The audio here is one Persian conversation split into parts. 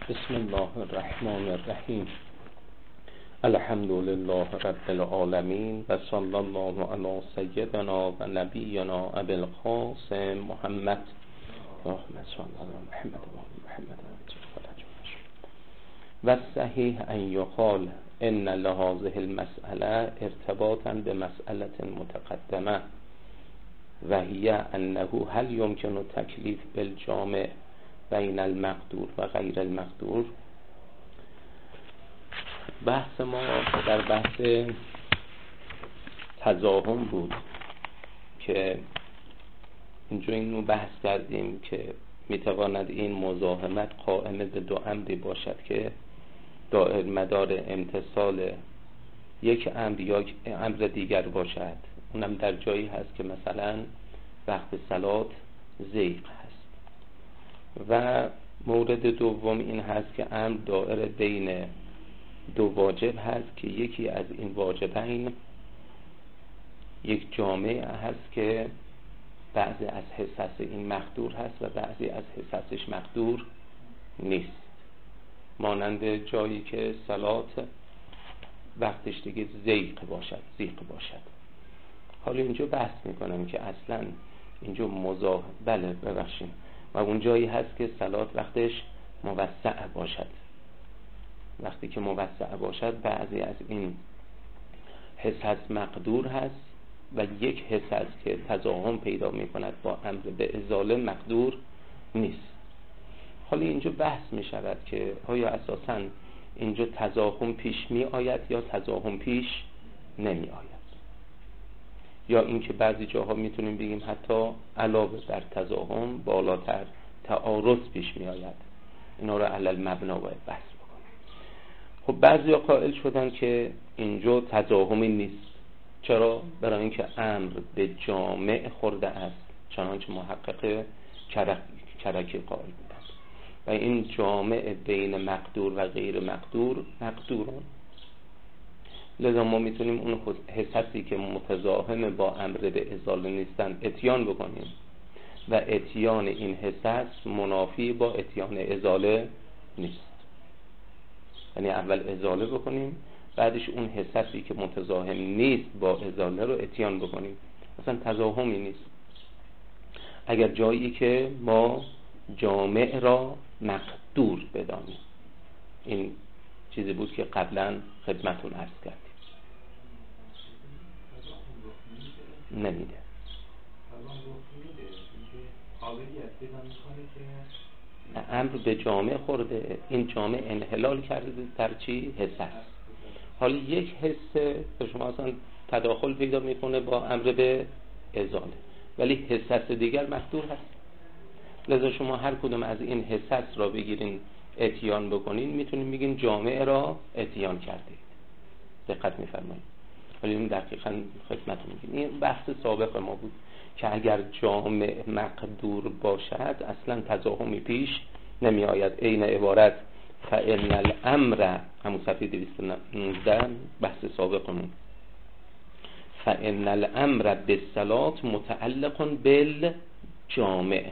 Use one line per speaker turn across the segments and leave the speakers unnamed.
بسم الله الرحمن الرحیم. الحمد لله رب العالمین و صلی الله علی سیدنا و نبینا ابی القاسم محمد اللهم صل علی محمد و آل محمد و صحیح ان یقال ان لهذه المسأله ارتباطا بمسألة متقدمه و هی انه هل يمكن تکلیف بالجامع بین المقدور و غیر المقدور. بحث ما در بحث تضاهم بود که اینجا اینو بحث کردیم که میتواند این مزاحمت قائم به دو امری باشد که دائر مدار امتصال یک امر یا امر دیگر باشد. اونم در جایی هست که مثلا وقت صلات ضیق هست و مورد دوم این هست که امر دائر بین دو واجب هست که یکی از این واجبین یک جامعه هست که بعضی از حصص این مقدور هست و بعضی از حصصش مقدور نیست، مانند جایی که صلات وقتش دیگه ضیق باشد. حالا اینجا بحث میکنم که اصلا اینجا ببخشید و اون جایی هست که صلات وقتش موسع باشد. وقتی که موسع باشد بعضی از این حصص مقدور هست و یک حصص که تضاهم پیدا میکند با امر به ازاله مقدور نیست. حالا اینجا بحث میشود که آیا اساساً اینجا تضاهم پیش می آید یا تضاهم پیش نمی آید، یا اینکه بعضی جاها میتونیم بگیم حتی علاوه بر تضاهم بالاتر تعارض پیش می آید. اینا رو علل مبنا باید بحث بکنیم. خب بعضی قائل شدن که اینجا تضاهمی نیست. چرا؟ برای اینکه امر به جامع خورده است، چنانچه محقق کرکی قائل بودند و این جامع بین مقدور و غیر مقدورون. لذا ما میتونیم اون حصصی که متضاهم با امر به ازاله نیستن اتیان بکنیم و اتیان این حصص منافی با اتیان ازاله نیست. یعنی اول ازاله بکنیم بعدش اون حصصی که متضاهم نیست با ازاله رو اتیان بکنیم. اصلا تضاهمی نیست. اگر جایی که ما جامع را مقدور بدانیم، این چیزی بود که قبلا خدمتون عرض کردیم. نمیده. امر به جامع خورده، این جامع انحلال کرده در چی؟ حصص. حالا یک حصه به شما اصلا تداخل پیدا میکنه با امر به ازاله، ولی حصص دیگر مقدور هست. لذا شما هر کدوم از این حصص را بگیرین اتیان بکنین، میتونین بگین جامع را اتیان کردید. دقت میفرمایید. ولی این دقیقاً خدمتتون میگیم این بحث سابق ما بود که اگر جامع مقدور باشد اصلا تضاهمی پیش نمی آید. این عبارت فإن الامر، همون صفحه 219 بحث سابقمون، فإن الامر بالصلاة متعلق بالجامع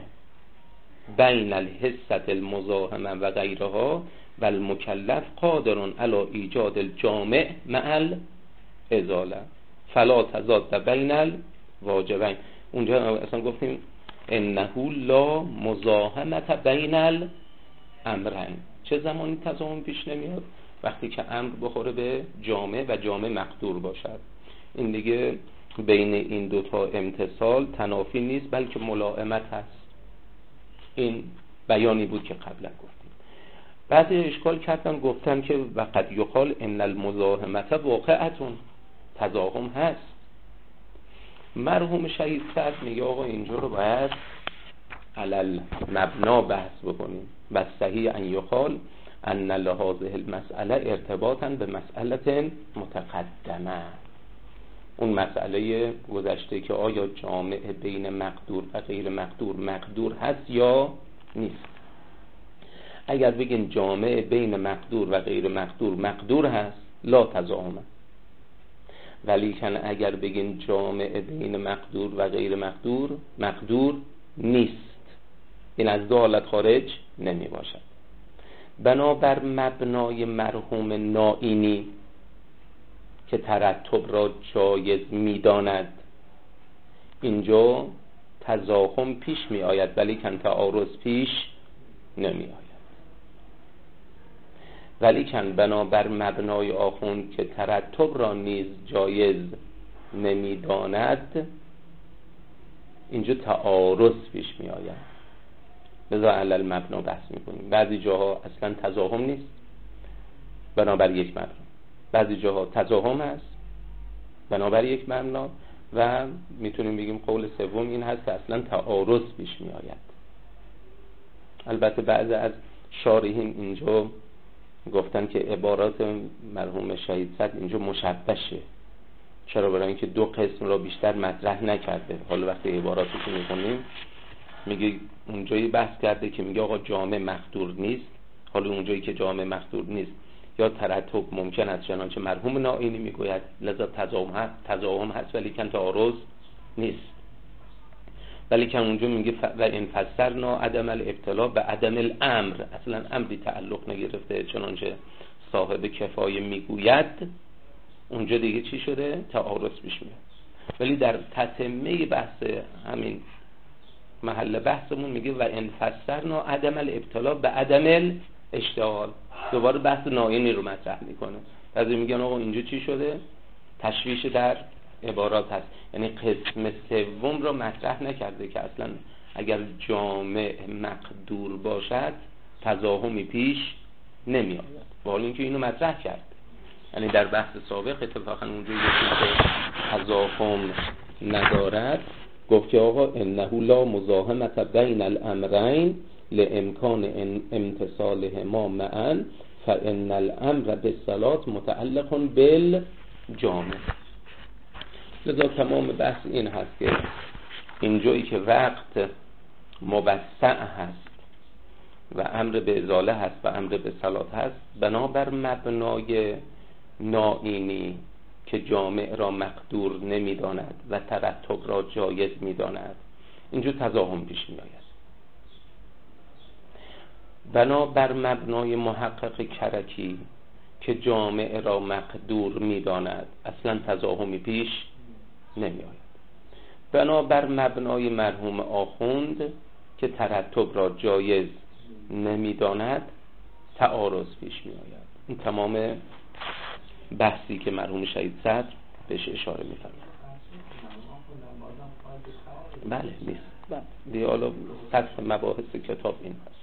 بین الحصة المزاحمه و غیرها و المکلف قادر علی ایجاد الجامع مع الازاله فلا تضاد بین الواجبین. اونجا اصلا گفتیم انه لا مزاحمه بین الامرین. چه زمانی تضاهم پیش نمیاد؟ وقتی که امر بخوره به جامع و جامع مقدور باشد. این دیگه بین این دوتا امتصال تنافی نیست بلکه ملائمت هست. این بیانی بود که قبلا گفتیم. بعضی اشکال کردن گفتن که وقد یقال ان المزاحمه واقعتون، تضاهم هست. مرحوم شهید صدر میگه آقا اینجا رو باید علل مبنا بحث بکنیم و صحیح ان یقال ان لهذه المسأله ارتباطا به مسئله متقدمه. اون مسئله گذشته که آیا جامع بین مقدور و غیر مقدور هست یا نیست. اگر بگین جامع بین مقدور و غیر مقدور هست لا تضاهمه، ولی کن اگر بگین جامع بین مقدور و غیر مقدور نیست، این از دو حالت خارج نمی باشد. بنابر مبنای مرحوم نائینی که ترتب را جایز می‌داند، اینجا تزاحم پیش می آید ولی کن تعارض پیش نمی آید. ولی کن بنابر مبنای آخوند که ترتب را نیز جایز نمی داند، اینجا تعارض پیش می آید. لذا علل مبنا بحث می کنیم. بعضی جاها اصلا تزاحم نیست بنابر یک مبنا، بعضی جاها تزاحم هست بنابر یک مبنا، و میتونیم بگیم قول سوم این هست که اصلا تعارض پیش می آید. البته بعضی از شارحین اینجا گفتن که عبارات مرحوم شهید صدر اینجا مشبشه. چرا؟ برای اینکه دو قسم را بیشتر مطرح نکرده. حالا وقتی عباراتو که میخونیم میگه اونجایی بحث کرده که میگه آقا جامع مخدور نیست. حالا اونجایی که جامع مخدور نیست یا ترتب ممکن است، چنانچه مرحوم نائینی میگوید لذا تزاحم هست ولی کن تعارض نیست. ولی کن اونجا میگه و این فسرنا عدم الابتلا به عدم الامر، اصلا امری تعلق نگرفته، چنانچه صاحب کفایه میگوید، اونجا دیگه چی شده؟ تعارض پیش میاد. ولی در تتمه بحث همین محل بحثمون میگه و این فسرنا عدم الابتلا به عدم الاشتغال، دوباره بحث نائینی رو مطرح میکنه. بعضی میگن آقا اینجا چی شده؟ تشویش در عبارات هست، یعنی قسم سوم رو مطرح نکرده که اصلا اگر جامع مقدور باشد تزاحمی پیش نمی آید، با حال اینکه اینو مطرح کرد. یعنی در بحث سابق اتفاقا اونجا یکی که تزاحم ندارد گفت که آقا انه لا مزاحمت بین الامرین لامکان امتصالهما معا فان الامر بالصلاه متعلق بالجامع. لذا تمام بحث این هست که اینجایی که وقت موسع هست و امر به ازاله هست و امر به صلات هست، بنابر مبنای نائینی که جامع را مقدور نمی داند و ترتب را جایز می داند، اینجا تزاحم پیش می آید. بنابر مبنای محقق کرکی که جامع را مقدور می داند، اصلا تزاحمی پیش نمی آید. بنابر مبنای مرحوم آخوند که ترتب را جایز نمی داند، تعارض پیش می آید. این تمام بحثی که مرحوم شهید صدر بهش اشاره می فرماید. بله نیست. دیگه حالا سطح مباحث کتاب این هست.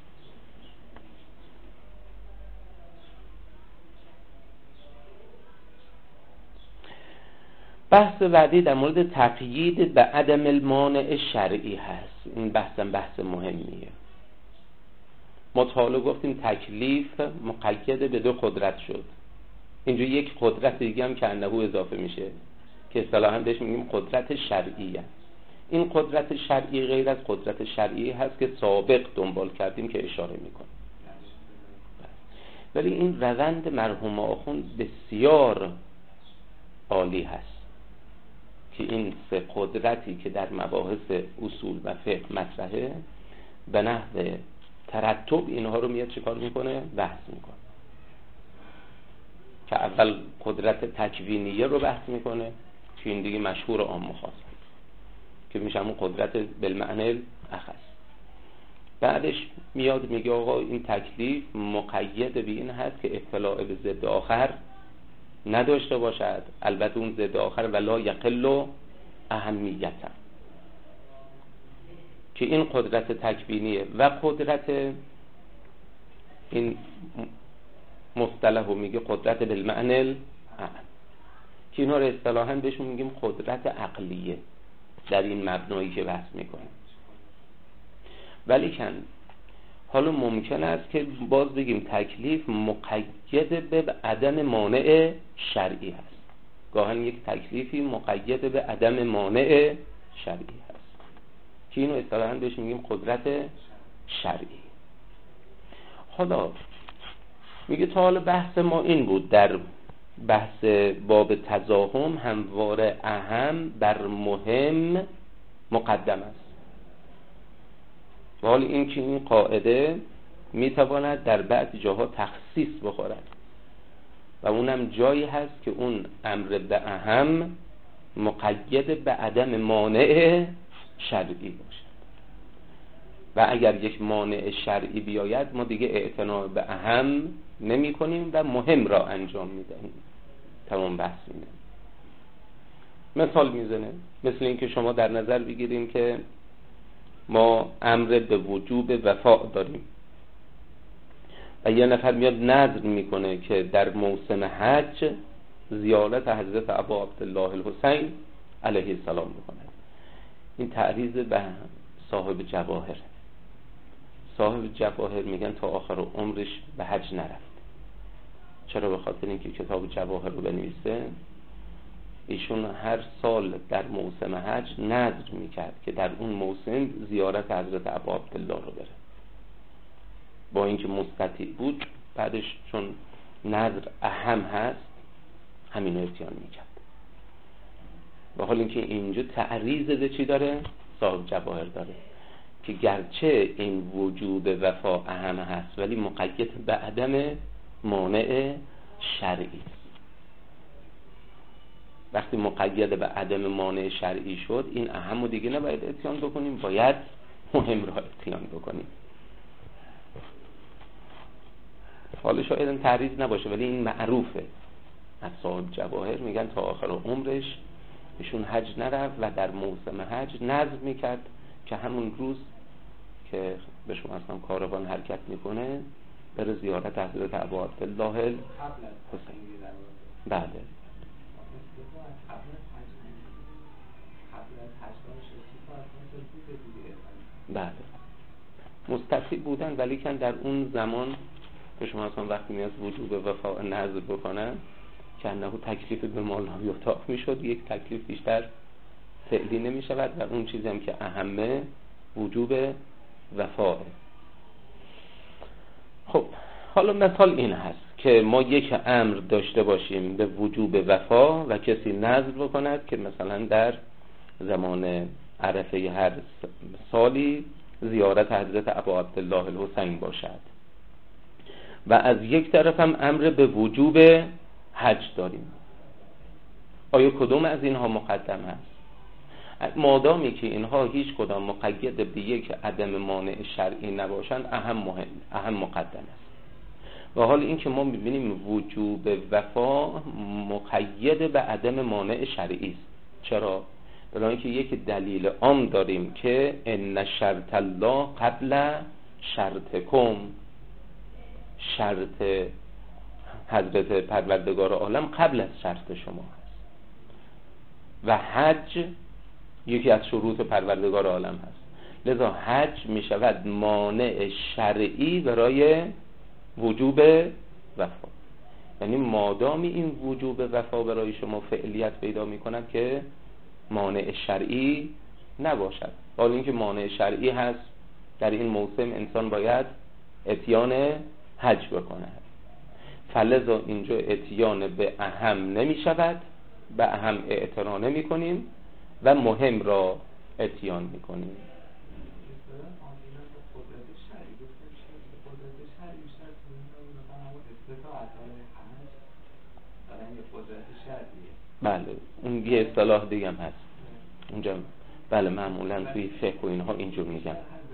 بحث بعدی در مورد تقیید به عدم المانع شرعی هست. این بحث مهمیه. ما تا حالا گفتیم تکلیف مقید به دو قدرت شد. اینجا یک قدرت دیگه هم که انه اضافه میشه که اصطلاحاً بهش میگیم قدرت شرعیه. این قدرت شرعی غیر از قدرت شرعی هست که سابق دنبال کردیم که اشاره میکنه. ولی این روند مرحوم آخوند بسیار عالی هست که این سه قدرتی که در مباحث اصول و فقه مطرحه به نحو ترتب اینها رو میاد چیکار میکنه؟ بحث میکنه. که اول قدرت تکوینیه رو بحث میکنه که این دیگه مشهور عام خاص که میشه همون قدرت بالمعنی اخص. بعدش میاد میگه آقا این تکلیف مقید به این هست که اطلاع به ضد آخر نداشته باشد، البته اون ضد آخر ولا یقل اهمیتا، که این قدرت تکوینیه و قدرت این مصطلح رو میگه قدرت بالمعنی که اینا رو اصطلاحاً بهش میگیم قدرت عقلیه در این مبنایی که بحث میکنه. ولی کن حالا ممکن است که باز بگیم تکلیف مقید به عدم مانع شرعی هست. گاهن یک تکلیفی مقید به عدم مانع شرعی هست که اینو اصطلاحاً بهش میگیم قدرت شرعی. حالا میگه تا حالا بحث ما این بود در بحث باب تزاحم همواره اهم بر مهم مقدم است. و حال این که این قاعده میتواند در بعض جاها تخصیص بخورد و اونم جایی هست که اون امر به اهم مقید به عدم مانع شرعی باشد و اگر یک مانع شرعی بیاید ما دیگه اعتنا به اهم نمی کنیم و مهم را انجام میدهیم. تمام بحث اینه. مثال میزنه، مثل این که شما در نظر بگیریم که ما امر به وجوب وفا داریم و یه نفر میاد نذر میکنه که در موسم حج زیارت حضرت ابا عبدالله الحسین علیه السلام بکنه. این تعریض به صاحب جواهر. صاحب جواهر میگن تا آخر عمرش به حج نرفت. چرا؟ به خاطر اینکه کتاب جواهر رو بنویسه ایشون هر سال در موسم حج نذر میکرد که در اون موسم زیارت حضرت ابا عبدالله رو بره. با اینکه مستطیع بود بعدش چون نذر اهم هست همین رو اتیان میکرد. و حال اینکه اینجا تعریض چی داره؟ صاحب جواهر داره که گرچه این وجوب وفا اهم هست ولی مقید به عدم مانع شرعی. وقتی مقید به عدم مانع شرعی شد این اهم و دیگه نباید اتیان بکنیم، باید مهم را اتیان بکنیم. حالا شاید این تعریض نباشه ولی این معروفه از صاحب جواهر. میگن تا آخر عمرش ایشون حج نرفت و در موسم حج نذر میکرد که همون روز که به شما اصلا کاروان حرکت میکنه بره زیارت حضرت ابا عبدالله الحسین. بله بله مستطیع بودن ولی کن در اون زمان که شما اصلا وقتی میاد وجوب وفا نذر بکنن که انه تکلیف به مال لا یطاق میشد، یک تکلیف بیشتر فعلی نمیشود و اون چیزی هم که اهمه وجوب وفاه. خب حالا مثال این هست که ما یک امر داشته باشیم به وجوب وفا و کسی نذر بکند که مثلا در زمان عرفه هر سالی زیارت حضرت ابا عبدالله الحسین باشد و از یک طرف هم امر به وجوب حج داریم. آیا کدوم از اینها مقدم هست؟ مادامی که اینها هیچ کدام مقید به یک عدم مانع شرعی نباشند اهم مقدم است. و حال این که ما میبینیم وجوب وفا مقید به عدم مانع شرعی است. چرا؟ برای اینکه یک دلیل عام داریم که ان شرط الله قبل شرطکم، شرط حضرت پروردگار عالم قبل از شرط شما هست و حج یکی از شروط پروردگار عالم هست. لذا حج می شود مانع شرعی برای وجوب وفا. یعنی مادامی این وجوب وفا برای شما فعلیت پیدا می کند که مانع شرعی نباشد. حالا اینکه مانع شرعی هست در این موسم انسان باید اتیان حج بکند، فلذا اینجا اتیان به اهم نمی شود، به اهم اعتنا نمی کنیم و مهم را اتیان می کنیم. بله اون یه اصطلاح دیگه هم هست اونجا. بله معمولا توی فقه و اینها اینجور میگن.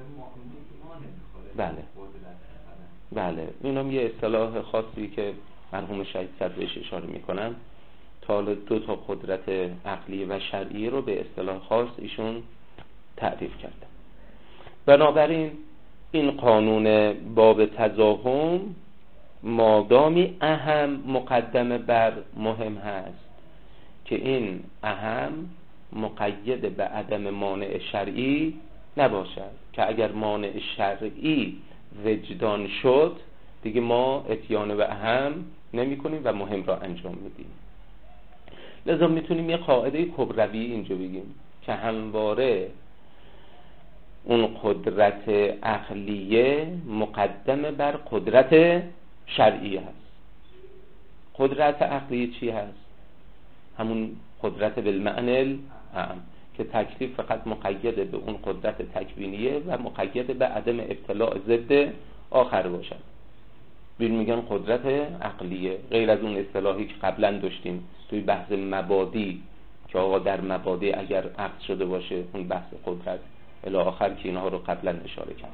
بله بله این هم یه اصطلاح خاصی که مرحوم شهید صدرش اشاره میکنن. تا دو تا قدرت عقلی و شرعی رو به اصطلاح خاص ایشون تعریف کردن. بنابراین این قانون باب تزاحم مادامی اهم مقدم بر مهم هست که این اهم مقید به عدم مانع شرعی نباشد، که اگر مانع شرعی وجدان شد دیگه ما اتیان به اهم نمی کنیم و مهم را انجام میدیم. لذا میتونیم یه قاعده کبروی اینجا بگیم که همواره اون قدرت عقلیه مقدم بر قدرت شرعی هست. قدرت عقلیه چی هست؟ همون قدرت بالمعنی الاعم که تکلیف فقط مقید به اون قدرت تکوینیه و مقید به عدم ابتلاع ضد آخر باشد. میگن قدرت عقلیه، غیر از اون اصطلاحی که قبلا داشتیم توی بحث مبادی که آقا در مبادی اگر عقد شده باشه اون بحث قدرت الی آخر که اینها رو قبلا اشاره کرد.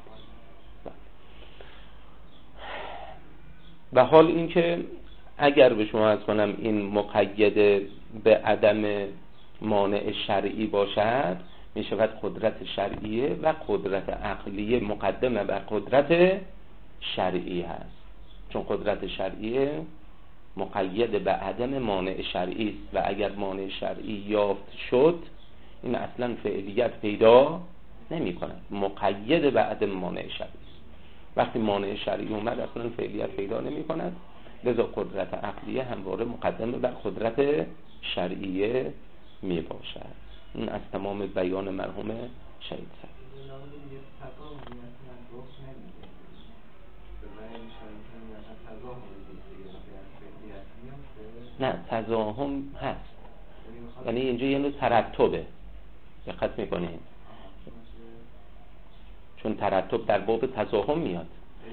و حال این که اگر به شما عرض کنم این مقید به عدم مانع شرعی باشد، می شود قدرت شرعیه و قدرت عقلیه مقدمه بر قدرت شرعی هست، چون قدرت شرعیه مقید به عدم مانع شرعی است و اگر مانع شرعی یافت شد این اصلا فعلیت پیدا نمی کند، مقید به عدم مانع شرعی است. وقتی مانع شرعی اومد اصلا فعلیت پیدا نمی کند، لذا قدرت عقلیه همواره مقدمه بر قدرت شرعیه می باشد. این از تمام بیان مرحوم شهید سعید. نه تضاهم هست، یعنی اینجا یه نوع ترتبه، دقت میکنین چون ترتب در باب تضاهم میاد.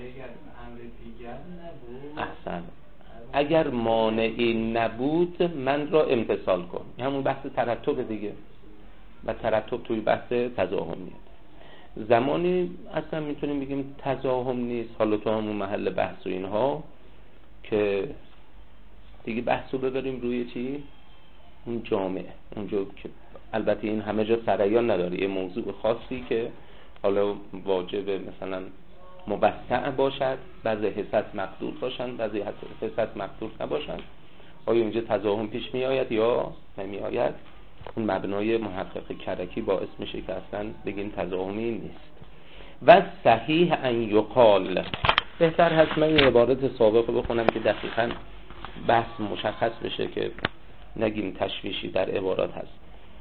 احسن، اگر مانعی نبود من را امتثال کن، همون بحث ترتب دیگه و ترتب توی بحث تضاهم میاد. زمانی اصلا میتونیم بگیم تضاهم نیست، حالا تو همون محل بحث و اینها که دیگه بحثو ببریم روی چی؟ اون جامعه، اونجا که البته این همه جا سریان نداره، یه موضوع خاصی که حالا واجب مثلا موسع باشد، بعضی حصت مقدور باشن، بعضی حصت مقدور نباشن، آیا اینجا تضاهم پیش می آید یا نمی آید؟ اون مبنای محقق کرکی باعث میشه که اصلا بگیم تضاهمی نیست. و صحیح ان یقال، بهتر هست من این عبارت سابق بخونم که دقیقاً بحث مشخص بشه که نگیم تشویشی در عبارات هست.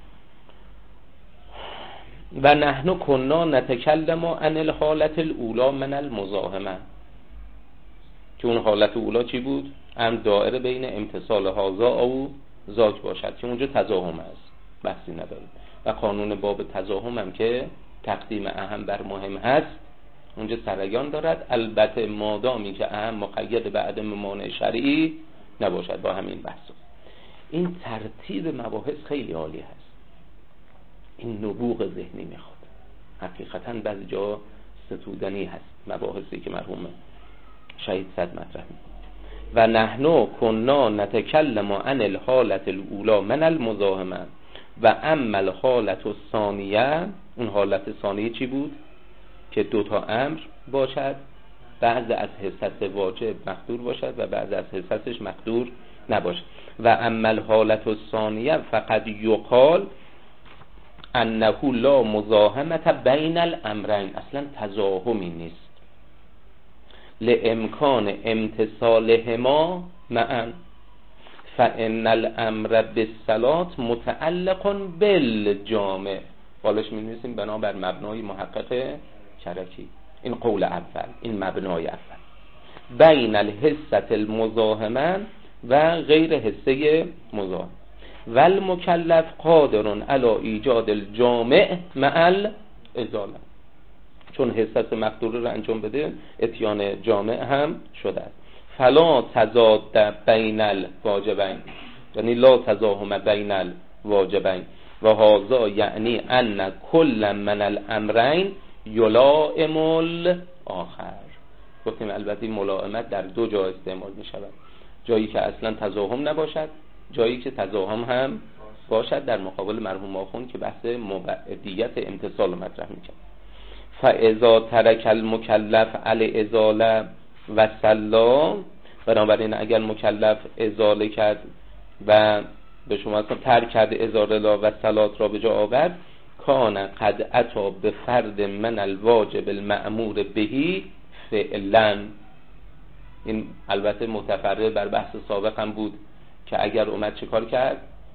و نحن کنا نتکلم عن الحالت الاولی من المزاحمه، که اون حالت اولا چی بود؟ هم دائره بین امتصال هازا او زاک باشد که اونجا تضاهم است، بحثی نداریم. و قانون باب تضاهم هم که تقدیم اهم بر مهم هست اونجا سریان دارد، البته مادامی که اهم مقید به عدم مانع شرعی نباشد. با همین بحث این ترتیب مباحث خیلی عالی هست، این نبوغ ذهنی میخواد، حقیقتا بعضی جا ستودنی هست مباحثی که مرحوم شهید صد مطرح میکنه. و نحنو کنا نتکلم عن الحالت الاولی من المزاحمه و اما الحالت الثانیه، اون حالت ثانیه چی بود؟ که دوتا امر باشد، بعض از حصت واجب مقدور باشد و بعض از حصتش مقدور نباشد. و اما الحالت الثانیه فقد یقال انه لا مزاحمت بین الامرین، اصلا تزاحمی نیست، لامکان امتصالهما معا، فان الامر بالصلاه متعلق بالجامع. بالش می‌نویسیم بنابر مبنای محقق کرکی، این قول اول، این مبنای اول، بین الحصه المزاحمه و غیر حصه مزاحمه، و المکلف قادر علی ایجاد الجامع مع الازاله، چون حصت مقدور رو انجام بده اتیان جامع هم شده است. فلا تضاد بین الواجبین، یعنی لا تزاحم بین الواجبین، و هذا یعنی ان کل من الامرین یلائم الاخر. گفتیم البته ملائمت در دو جا استعمال می شود، جایی که اصلا تزاحم نباشد، جایی که تزاحم هم باشد، در مقابل مرحوم آخوند که بحث مبعدیت امتصال مطرح می‌کرد. فاذا ترک المکلف علی ازاله و صلا، بنابراین اگر مکلف ازاله کرد و به شما اصلا ترک کرد ازاله و صلات را به جا آورد، کان قد اتی به فرد من الواجب المأمور بهی فعلا. این البته متفرع بر بحث سابق هم بود که اگر اومد چه کار کرد؟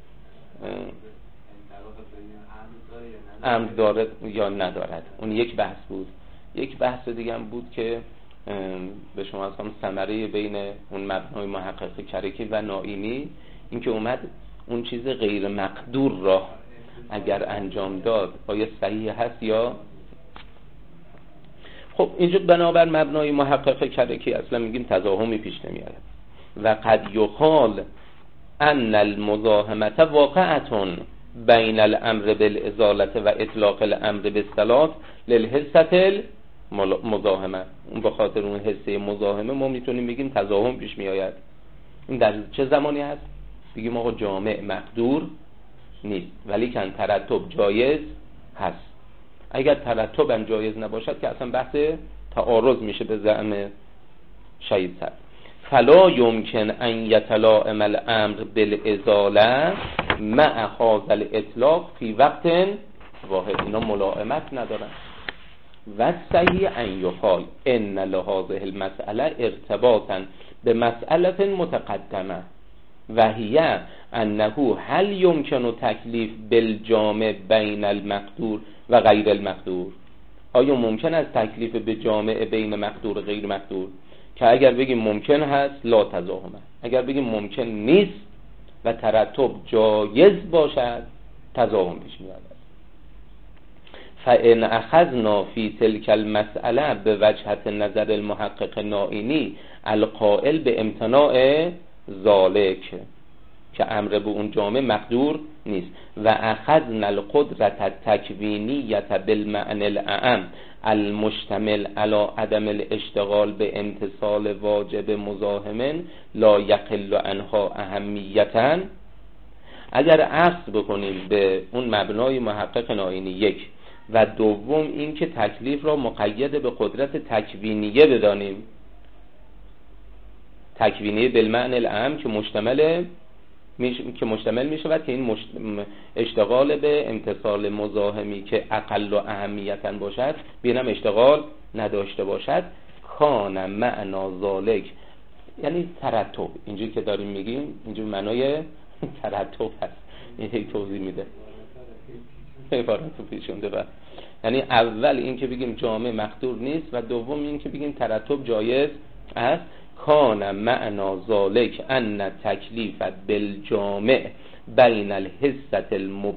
امر دارد یا ندارد، اون یک بحث بود. یک بحث دیگه هم بود که به شما اصلا ثمره بین اون مبنای محقق کرکی و نائینی، این که اومد اون چیز غیر مقدور را اگر انجام داد آیا صحیح هست یا. خب اینجا بنابر مبنای محقق کرکی اصلا میگیم تزاحمی پیش نمیاد. و قد یقال ان المزاحمت واقعتون بین الامر بالازاله و اطلاق الامر بالصلات للحسه المزاحمه. اون به خاطر اون حسه مزاحمه ما میتونیم بگیم تزاحم پیش میآید. این در چه زمانی هست؟ بگیم آقا جامع مقدور نیست ولی کن ترتب جایز هست. اگر ترتب هم جایز نباشد که اصلا بحث تعارض میشه به زعم شهید صد. فلا یمکن ان یتلائم الامر بالازاله مع هذا الاطلاق فی وقت واحد. اینا ملائمت ندارن. و صحیح ان یقال ان لهذه المساله ارتباطا به مسئله متقدمه و هی انه هل یمکن تکلیف بالجامع بین المقدور و غیر المقدور. آیا ممکن است تکلیف به جامع بین مقدور و غیر مقدور؟ که اگر بگیم ممکن هست لا تزاحمه، اگر بگیم ممکن نیست و ترتب جایز باشد تزاحم پیش میاد. فان اخذنا فی تلک المساله به وجهت نظر المحقق نائینی القائل به امتناع ذالک که امر به اون جامع مقدور نیست و اخذنا القدرت التکوینیت بالمعنى الاعم المشتمل على عدم الاشتغال به امتصال واجب مزاحم لا یقل عنها اهمیتا. اگر عکس بکنیم به اون مبنای محقق نائینی یک و دوم این که تکلیف را مقید به قدرت تکوینیه بدانیم، تکوینیه بالمعنى الاعم که مشتمل می شود که این اشتغال به امتصال مزاحمی که اقل و اهمیتا باشد بینم اشتغال نداشته باشد. کان معنا ذالک یعنی ترتب. اینجوری که داریم میگیم اینجور معنای ترتب هست. این هی توضیح میده عبارت رو پیشونده بر. یعنی اول این که بگیم جامع مقدور نیست و دوم این که بگیم ترتب جایز است. کان معنا ذالک ان تکلیف بالجامع بین الحسة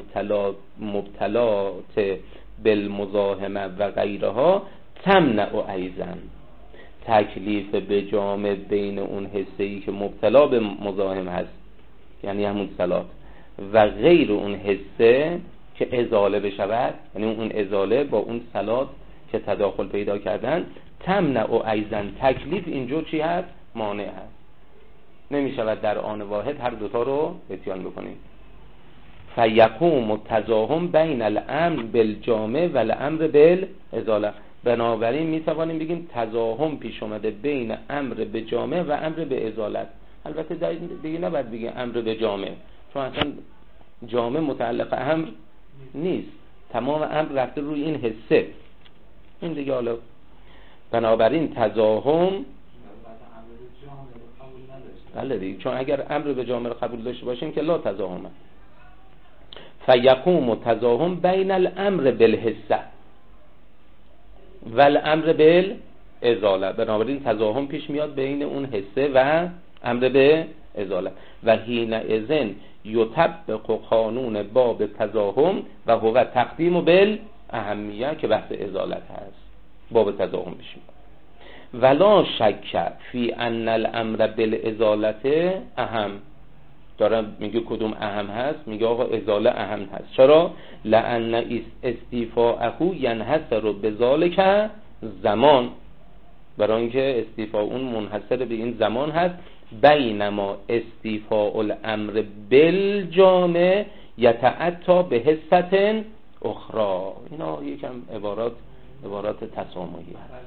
المبتلات بالمزاحمه و غیرها تمنع ایضا. تکلیف به جامع بین اون حسه‌ای که مبتلا به مزاحم هست یعنی همون صلات و غیر اون حسه که ازاله بشود یعنی اون ازاله با اون صلات که تداخل پیدا کردن تمنع ایضا. تکلیف اینجا چی هست؟ مانع هست. نمی شود در آن واحد هر دوتا رو اتیان بکنیم. فیقوم التزاحم بین الامر بالجامع و الامر بالازاله. بنابراین می توانیم بگیم تزاحم پیش اومده بین امر به جامع و امر به ازالت. البته دیگه نباید بگیم امر به جامع چون اصلا جامع متعلق امر نیست، تمام امر رفته روی این حسه. این دیگه حالا بنابراین تزاحم بله دیگه چون اگر امر به جامع قبول داشته باشیم که لا تزاحمه. فیقوم تزاحم بین الامر بالحسه و الامر بالازاله. بنابراین تزاحم پیش میاد بین اون حسه و امر به ازاله و حینئذ یطبق قانون باب تزاحم و هو تقدیم بالاهمیه که بحث ازالت هست. باب تزاحم پیش میاد. ولا شک فی ان الامر بالازالت اهم. دارم میگه کدوم اهم هست؟ میگه آقا ازاله اهم هست. چرا؟ لان استیفاءه ینحصر بذلک زمان. برای اینکه استیفاء اون منحصر به این زمان هست. بینما استیفاء الامر بالجامع یتعطی به حسة اخرى. اینا یکم عبارات تسامحی هست.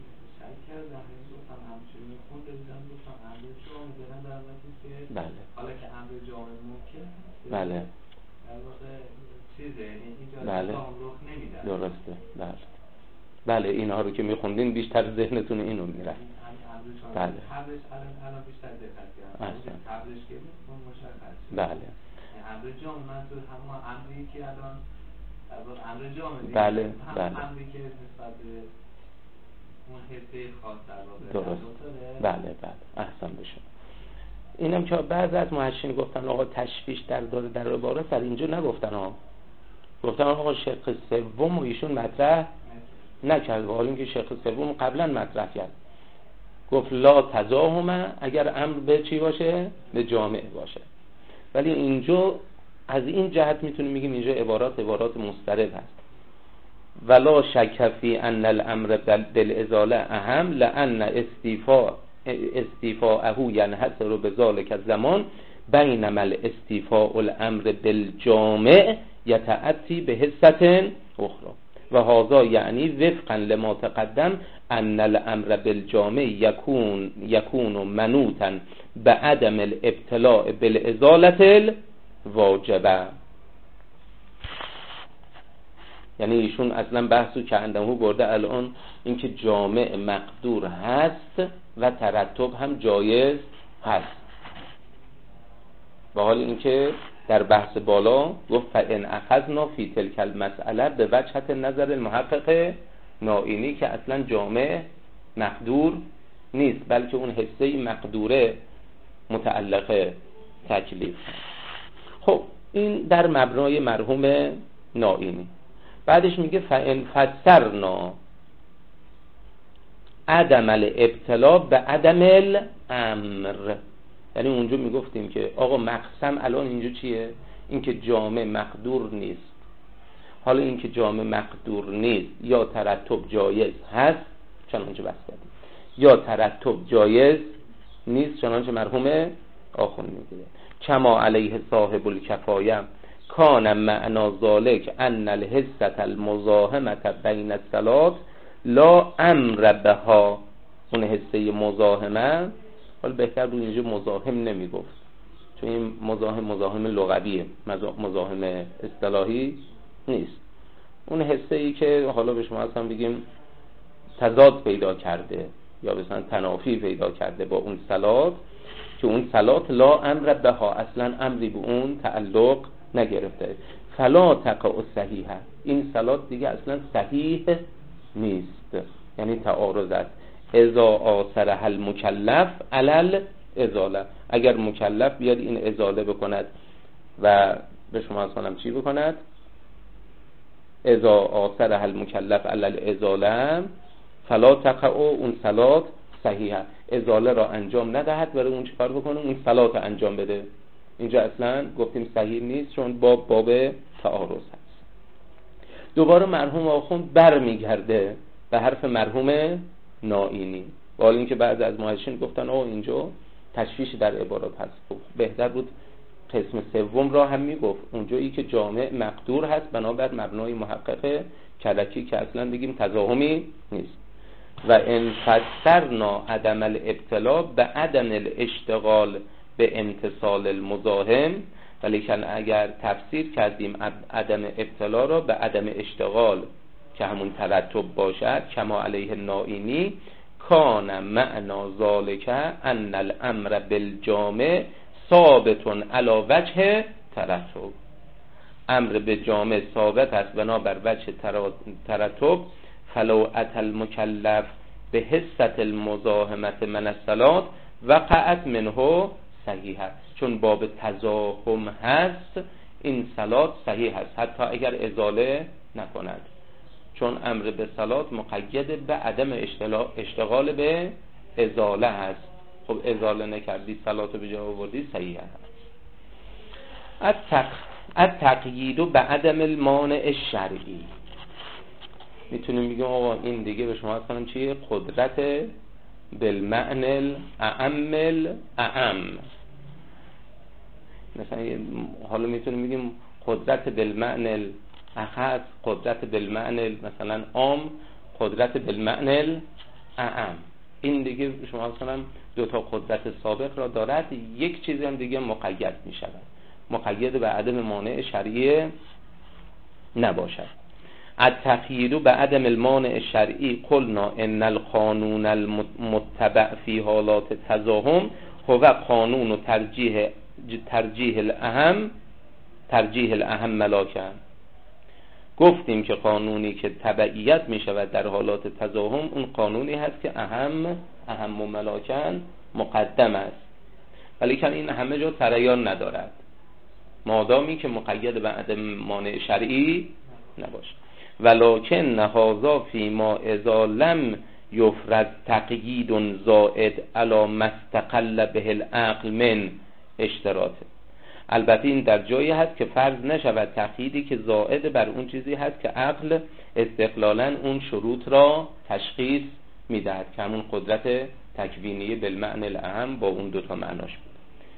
بله.
حالا که امر جامع ممکن
بله.
در واقع چیزه اینجا
بله.
رخ نمیده.
درسته. بله اینها رو که میخوندین بیشتر ذهنتون اینو میره. بله.
قبلش الان بیشتر دقت کردم. قبلش که اون مشخص.
بله.
امر جامع منظور همون امری که الان در واقع امر جامع.
بله.
امری که نسبت به اون حسه خاص در واقع.
درست. بله. احسن بشه. اینم که بعضی از محشین گفتن آقا تشویش در عبارت در اینجا نگفتن ها. گفتن آقا شق سوم و ایشون مطرح نکرد، حالا اینکه شیخ سوم قبلا مطرح کرد، گفت لا تزاحم اگر امر به چی باشه؟ به جامع باشه. ولی اینجا از این جهت میتونیم بگیم اینجا عبارات مضطرب هست. ولا شک فی ان الامر بالازاله اهم لان استیفاءه ینحصر بذلک الزمان بینما الاستیفاء الامر بالجامع یتأتی به حصة اخرى و هذا یعنی وفقا لما تقدم ان الامر بالجامع یکون منوطا بعدم الابتلاء بالازاله الواجبه. یعنی ایشون اصلا بحثو که اندهو برده الان اینکه جامع مقدور هست و ترتب هم جایز هست، و حال اینکه در بحث بالا گفت فان اخذنا فی تلک المسئله به وجهت نظر المحقق نائینی که اصلا جامع مقدور نیست بلکه اون حصه مقدوره متعلق تکلیف. خب این در مبنای مرحوم نائینی. بعدش میگه فان فسرنا عدم الابتلا به عدم الامر، یعنی اونجا میگفتیم که آقا مقسم الان اینجا چیه؟ اینکه جامع مقدور نیست. حالا اینکه جامع مقدور نیست یا ترتب جایز هست چنانچه بحث کردیم، یا ترتب جایز نیست چنانچه مرحوم آخوند میگه کما علیه صاحب الکفایه کان معنا ذالک ان الحصة المزاحمة بین الصلات لا امر بها. اون حصه مزاحمه، حالا بهتر بود اینجا مزاحم نمیگفت چون این مزاحم لغویه، مزاحم اصطلاحی نیست. اون حصه ای که حالا به شما اصلا بگیم تضاد پیدا کرده یا مثلا تنافی پیدا کرده با اون صلات، که اون صلات لا امر بها اصلا امری به اون تعلق نگرفته. فلا تقع صحیحه، این صلات دیگه اصلا صحیح نیست، یعنی تعارض است. اذا آثرها المکلف علی الازاله، اگر مکلف بیاد این ازاله بکند و به شما اصلا چی بکند؟ اذا آثرها المکلف علی الازاله فلا تقع، اون صلات صحیحه، ازاله را انجام ندهد برای اون چیکار بکنه؟ اون صلات انجام بده. اینجا اصلا گفتیم صحیح نیست چون باب تعارض هست. دوباره مرحوم آخوند برمیگرده به حرف مرحوم نائینی، حالا اینکه بعضی از محشین گفتن اینجا تشویش در عبارات هست. بهتر بود قسم سوم را هم میگفت، اونجایی که جامع مقدور هست بنابر مبنای محقق کلکی که اصلا بگیم تزاحمی نیست. و ان فسرنا عدم الابتلا به عدم الاشتغال به امتصال المزاحم، ولیکن اگر تفسیر کردیم عدم ابتلا را به عدم اشتغال که همون ترتب باشد کما علیه نائینی کان معنا ذالک ان الامر بالجامع ثابت علی وجه ترتب، امر به جامع ثابت است بنابر وجه ترتب. فلو اتى المکلف به حصة المزاحمة من الصلات وقعت منه صحیح است، چون باب تزاحم هست این صلات صحیح است حتی اگر ازاله نکند، چون امر به صلات مقید به عدم اشتغال به ازاله هست. خب ازاله نکردی صلاتو به جا آوردی صحیح هست. التقیید به عدم المانع الشرعی، میتونیم بگیم آقا این دیگه به شما اصلا چیه؟ قدرت بالمعنى الاعم. مثلا حالا میتونیم بگیم قدرت بالمعنى الاخص، قدرت بالمعنى مثلا عام، قدرت بالمعنى الاعم. این دیگه شما اصلا دو تا قدرت سابق را دارد، یک چیزی هم دیگه مقید میشود، مقید به عدم مانع شرعی نباشد. التقیید به عدم المانع الشرعی قلنا ان القانون المتبع فی حالات تزاحم هو قانون ترجیح الاهم ملاکه. گفتیم که قانونی که تبعیت می شود در حالات تزاحم اون قانونی هست که اهم و ملاکن مقدم است، ولی که این همه جا سریان ندارد مادامی که مقید به عدم مانع شرعی نباشه. ولکن هذا فیما اذا لم یفرض تقیید زائد علی ما استقل به العقل من اشتراط. البته این در جایی هست که فرض نشود تقییدی که زائد بر اون چیزی هست که عقل استقلالا اون شروط را تشخیص میدهد که همون قدرت تکوینی بالمعنی الاهم با اون دوتا معناش بود.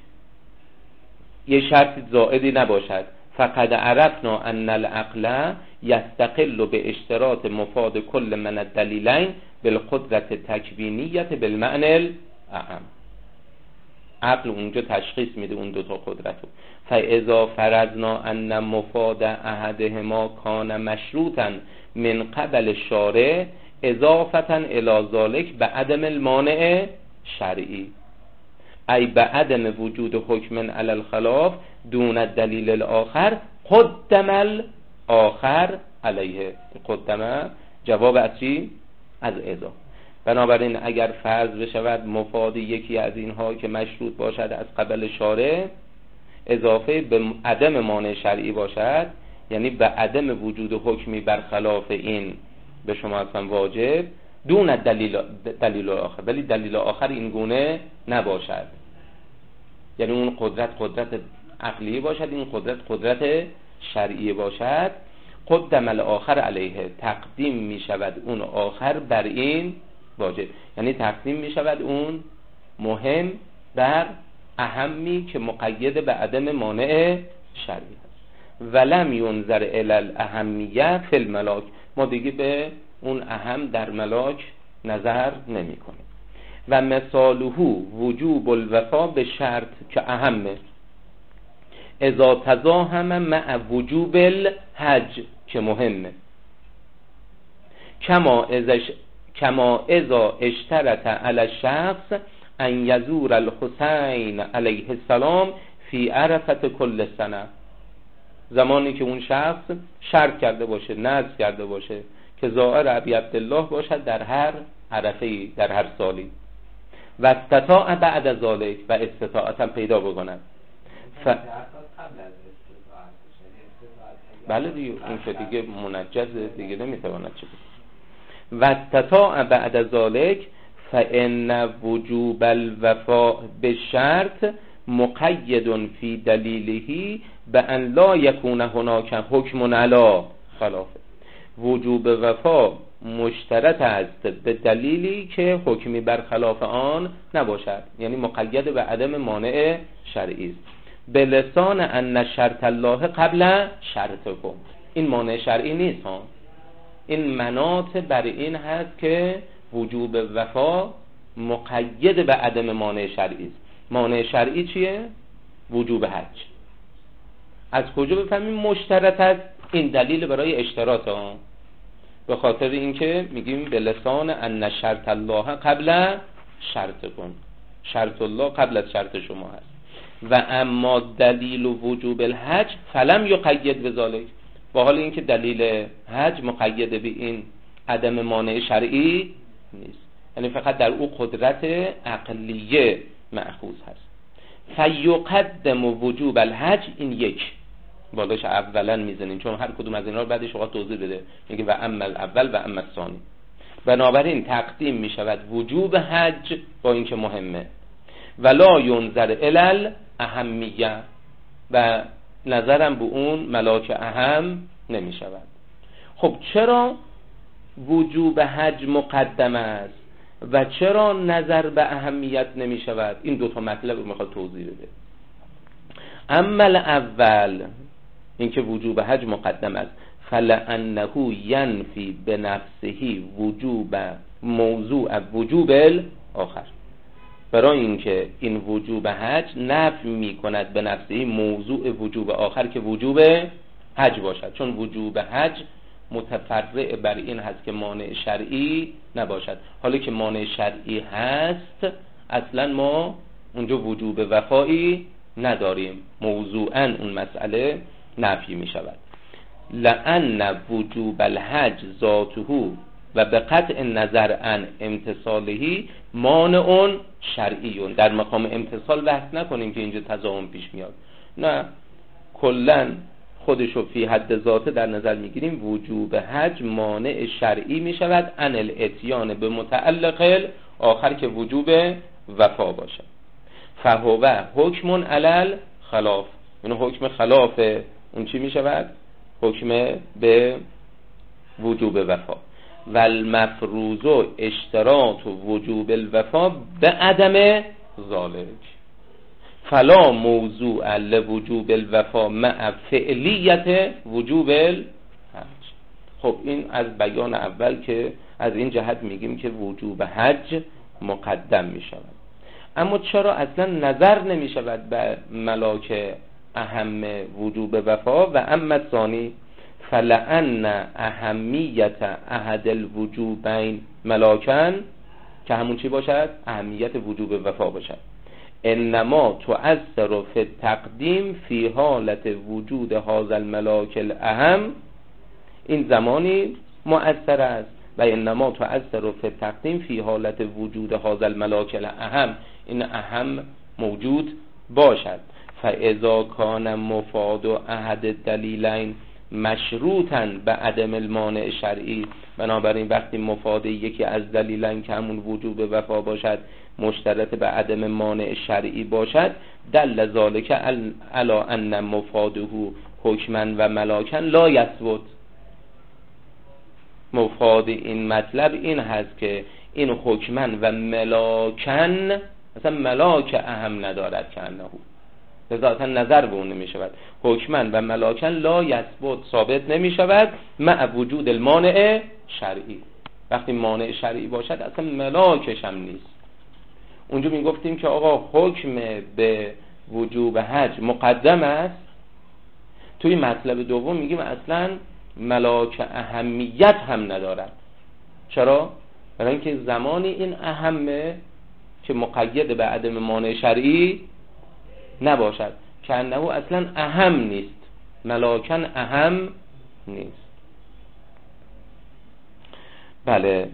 یه شرط زائدی نباشد. فقد عرفنا ان العقل یستقل به اشتراط مفاد کل من الدلیلین بالقدرت تکوینیت بالمعنی الاهم. عقل اونجا تشخیص میده اون دوتا قدرت رو. فاذا فرضنا ان مفاد احدهما کان مشروطا من قبل الشارع اضافتا الی ذلک به عدم المانع شرعی، ای به عدم وجود حکم علی الخلاف دون الدلیل الاخر، قدم الاخر علیه. قدم جواب از چی؟ از اذا. بنابراین اگر فرض بشود مفاد یکی از اینها که مشروط باشد از قبل شارع اضافه به عدم مانع شرعی باشد، یعنی به عدم وجود حکمی برخلاف این به شما اصلا واجب، دون دلیل آخر، ولی دلیل آخر این گونه نباشد، یعنی اون قدرت عقلی باشد، این قدرت شرعی باشد، قدم الاخر علیه، تقدیم می شود اون آخر بر این واجب، یعنی تقدیم می شود اون مهم بر اهمی که مقید به عدم مانع شرعی هست. ولم ینظر الی الاهمیه فی الملاک، ما دیگه به اون اهم در ملاک نظر نمی کنیم. و مثاله وجوب الوفا به شرط که اهمه اذا تزاحم مع وجوب الحج که مهمه، کما اذا اشترط علی الشخص ان یزور الحسین علیه السلام فی عرفه کل سنه، زمانی که اون شخص شرط کرده باشه، نذر کرده باشه که زائر ابی عبدالله باشد در هر عرفه‌ای، در هر سالی، و استطاع بعد ذالک، و استطاعتم پیدا بکنند. بله دیگه اون که دیگه منجز دیگه نمیتواند چه بود. و استطاع بعد ذالک فان وجوب الوفاء بالشرط مقید فی دلیله بأن لا یکون هناک حکم علی خلافه. وجوب وفا مشترط است به دلیلی که حکمی برخلاف آن نباشد، یعنی مقید به عدم مانع شرعی است. به لسان ان شرط الله قبل شرطکم، این مانع شرعی نیست ها، این مناط بر این هست که وجوب وفا مقید به عدم مانع شرعی است. مانع شرعی چیه؟ وجوب حج. از کجا بفهمیم مشترط است؟ این دلیل برای اشتراط ها، به خاطر اینکه میگیم به لسان ان شرط الله قبل شرطکم، شرط الله قبل از شرط شما هست. و اما دلیل وجوب الحج فلم یقید بذالک، با حال اینکه دلیل حج مقید به این عدم مانع شرعی نیست، یعنی فقط در او قدرت عقلیه مأخوذ هست. فیقدم وجوب الحج، این یک بالاش اولا میزنین چون هر کدوم از اینا رو بعدش اوقات توضیح بده، میگه و اما الاول و اما الثانی. بنابراین تقدیم میشود وجوب حج با اینکه مهمه، ولا ینظر الی الاهمیه، و نظرم به اون ملاک اهم نمیشود. خب چرا وجوب حج مقدم است و چرا نظر به اهمیت نمیشود؟ این دو تا مطلب رو میخواد توضیح بده. اما الاول، اینکه وجوب حج مقدم است، فلانه ینفی بنفسه وجوب موضوع وجوب الاخر، برای اینکه این وجوب حج نفی میکند به نفسه موضوع وجوب آخر که وجوب حج باشد، چون وجوب حج متفرع بر این هست که مانع شرعی نباشد. حالا که مانع شرعی هست اصلا ما اونجا وجوب وفایی نداریم، موضوعا اون مسئله نفی می شود. لأن وجوب الحج ذاته و به قطع نظر عن امتصاله مانع شرعی. در مقام امتصال بحث نکنیم که اینجا تضامن پیش میاد، نه، کلن خودشو فی حد ذاته در نظر میگیریم وجوب حج مانع شرعی میشود عن الاتیان به متعلق آخر که وجوب وفا باشد. فهو حکم علل خلاف، اینو حکم خلاف اون چی میشود؟ حکم به وجوب وفا. و المفروض اشتراط وجوب الوفا به عدم ذالک فلا موضوع لوجوب الوفا مع فعلیت وجوب الحج. خب این از بیان اول که از این جهت میگیم که وجوب حج مقدم میشود. اما چرا اصلا نظر نمیشود به ملاک اهم وجوب وفا؟ و اما ثانی فلأن اهمیت احد الوجوبین ملاکن، که همون چی باشد؟ اهمیت وجوب وفا باشد. انما تؤثر فی التقدیم فی حالت وجود هذا الملاک الاهم، این زمانی مؤثر است و انما تؤثر فی التقدیم فی حالت وجود هذا الملاک الاهم، این اهم موجود باشد. فاذا کان مفاد احد الدلیلین مشروطاً به عدم المانع شرعی، بنابراین وقتی مفاد یکی از دلیلین که همون وجوب وفا باشد مشترط به عدم مانع شرعی باشد، دل ذالک علی ان مفاده حکما و ملاکا لا یثبت. مفاد این مطلب این هست که این حکما و ملاکن، مثلا ملاک اهم ندارد که انه ذاتا نظر به اون نمی شود. حکما و ملاکن لا یثبت، ثابت نمی شود مع وجود المانع شرعی. وقتی مانع شرعی باشد اصلا ملاکش هم نیست. اونجا می گفتیم که آقا حکم به وجوب حج مقدم است، توی مطلب دوم میگیم اصلا ملاک اهمیت هم ندارد. چرا؟ برای اینکه زمانی این اهمه که مقید به عدم مانع شرعی نباشد، که انه اصلا اهم نیست، ملاکن اهم نیست. بله،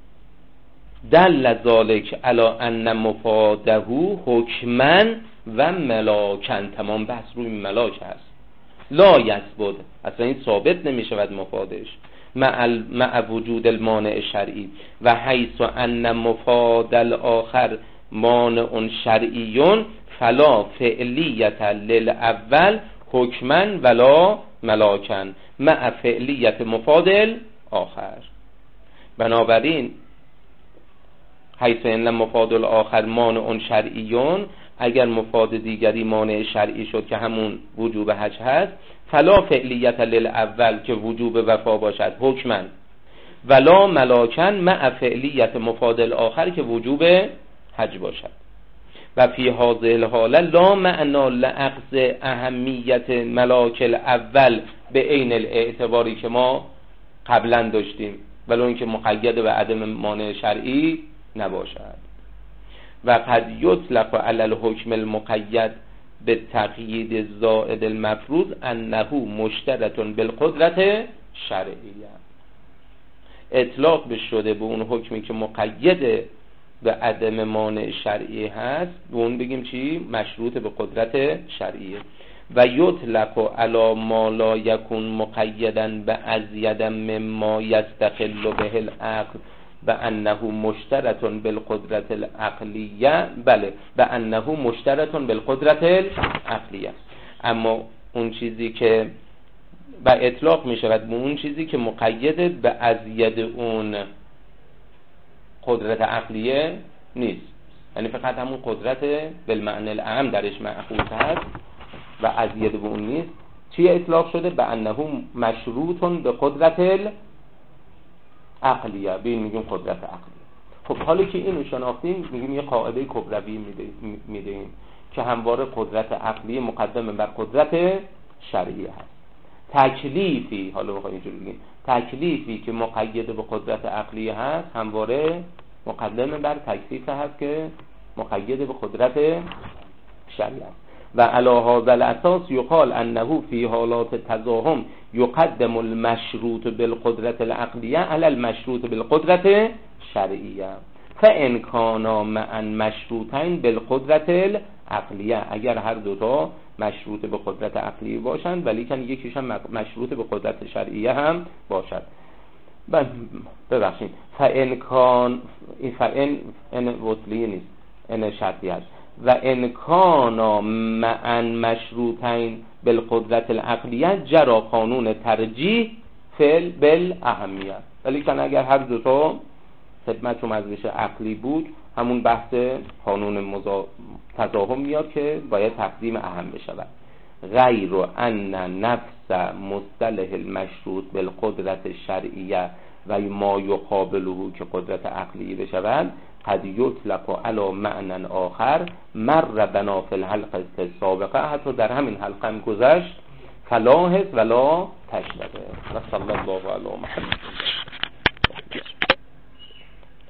دل ذالک علی ان مفاده حکما و ملاکن، تمام بحث روی ملاک هست. لا یثبت، اصلا این ثابت نمی شود مفادش مع وجود المانع شرعی. و حیث ان مفاد الاخر مانع شرعیون فلا فعلیت للاول حکما ولا ملاکن مع فعلیت مفاد الاخر. بنابراین حیث ان مفاد الاخر مانع شرعیون، اگر مفاد دیگری مانع شرعی شد که همون وجوب حج هست، فلا فعلیت للاول که وجوب وفا باشد حکما ولا ملاکن مع فعلیت مفاد الاخر که وجوب حج باشد. و فی هذه الحاله لا معنا لاخذ اهمیت ملاک الاول به عین الاعتباری که ما قبلا داشتیم، ولو اینکه مقید به عدم مانع شرعی نباشد. و قد یطلق علی الحکم المقید به تقیید الزائد المفروض انه مشترط بالقدرت شرعیه. اطلاق بشده به اون حکمی که مقید به عدم مانع شرعی هست، به اون بگیم چی؟ مشروط به قدرت شرعیه. و یطلق علی ما لا یکون مقیدا به ازید مما یستقل به العقل به انه مشترط بالقدرت العقلیه. بله، به انه مشترط بالقدرت العقلیه. اما اون چیزی که با اطلاق می شود به اون چیزی که مقید به ازید اون قدرت عقلیه نیست، یعنی فقط همون قدرت بالمعنی الاعم درش مأخوذ هست و ازید به اون نیست. چی اطلاق شده؟ به انه مشروط به قدرت عقلیه، به این میگیم قدرت عقلیه. خب حالا که اینو شناختیم میگیم یه قاعده کبروی میدهیم که همواره قدرت عقلیه مقدم بر قدرت شرعیه هست. تکلیفی، حالا بخوایم اینجوری بگیم، تکلیفی که مقید به قدرت عقلیه هست همواره مقدم بر تکلیف هست که مقید به قدرت شرعیه است. و علی هذا الاساس یقال انه فی حالات تزاحم یقدم المشروط بالقدرت العقلیه علی المشروط بالقدرت شرعیه فان کانا معا مشروطین بالقدرت عقلیه اگر هر دوتا مشروط به قدرت عقلی باشند، ولی کن یکیش هم مشروط به قدرت شرعیه هم باشد. ببخشید فان وصلیه نیست، این شرطی است. و انکانا معا مشروطین بالقدرت العقلیه جرا قانون ترجیح بالاهمیه. ولی کن اگر هر دوتا خدمت و مزدش عقلی بود، همون بحث قانون تضاهم میاد که باید تقدیم اهم بشود. غیر ان نفس مصطلح المشروط بالقدرت الشرعیه و ما یقابله که قدرت عقلی بشود قد یطلق علی معنی آخر مر بنا فی الحلقه السابقه، حتی در همین حلقه هم گذشت، فلاحظ ولا تشتبه. و صلی الله علی محمد.